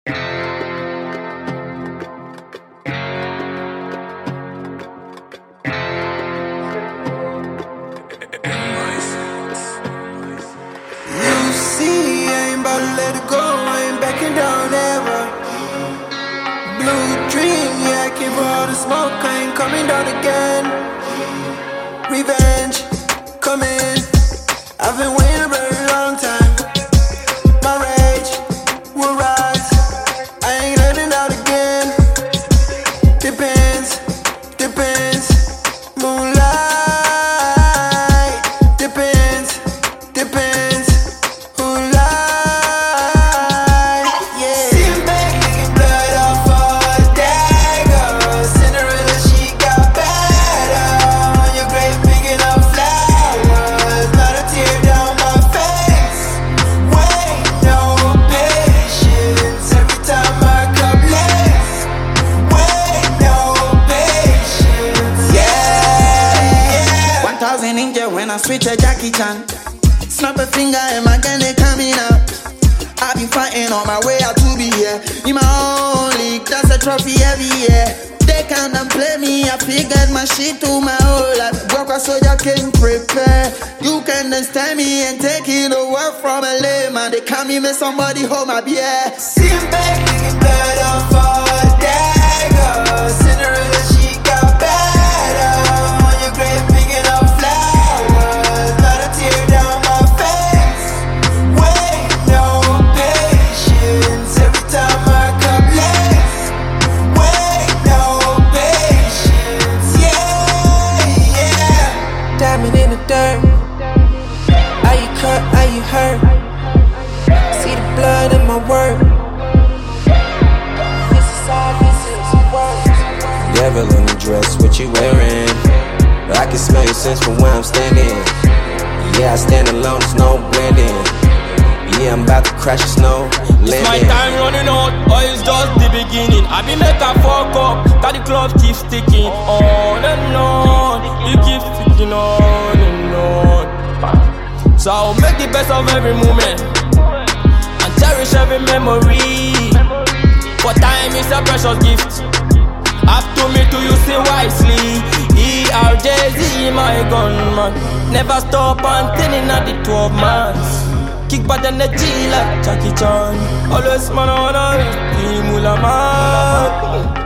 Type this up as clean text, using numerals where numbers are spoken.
see, I ain't about to let it go, I ain't backing down ever. Blue dream, yeah, I came for all the smoke, I ain't coming down again. Revenge, coming, I've been waiting a very long time. My rage will rise, I ain't letting out again. Depends, moonlight. Depends, who lies, yeah. Sitting back, licking blood off her dagger. Cinderella, she got better. On your grave, picking up flowers. Not a tear down my face. Wait, no patience. Every time I come less. Wait, no patience. Yeah. 1000 ninja when I switch to Jackie Chan. Snap a finger and my gun they coming out. I've been fighting on my way out to be here. In my own league, that's a trophy every year. They can't play me, I figured my shit to my whole life. Work a soldier can prepare. You can understand me and take it away from a layman. They can't me make somebody hold my beer. Sitting back, licking blood off her dagger. Cinderella, she got better. On your grave, picking up flowers. Not a tear down my face. Wait, no patience. Every time I come less. Wait, no patience. Yeah. Diamond in the dirt. Are you cut? Are you hurt? See the blood in my work. This is all this is work. Devil in the dress, what you wearing? But I can smell your sense from where I'm standing. Yeah, I stand alone, there's no blending. Yeah, I'm about to crash the snow landing. It's my time running out, or it's just the beginning. I been make a fuck up, cause the club keeps sticking on and on. It keeps sticking on and on. So I'll make the best of every moment and cherish every memory. For time is a precious gift. Up to me to use it wisely. ERJZ, my gunman. Never stop until in the 12 months. Kick bad energy like Jackie Chan. Always man on a team, man.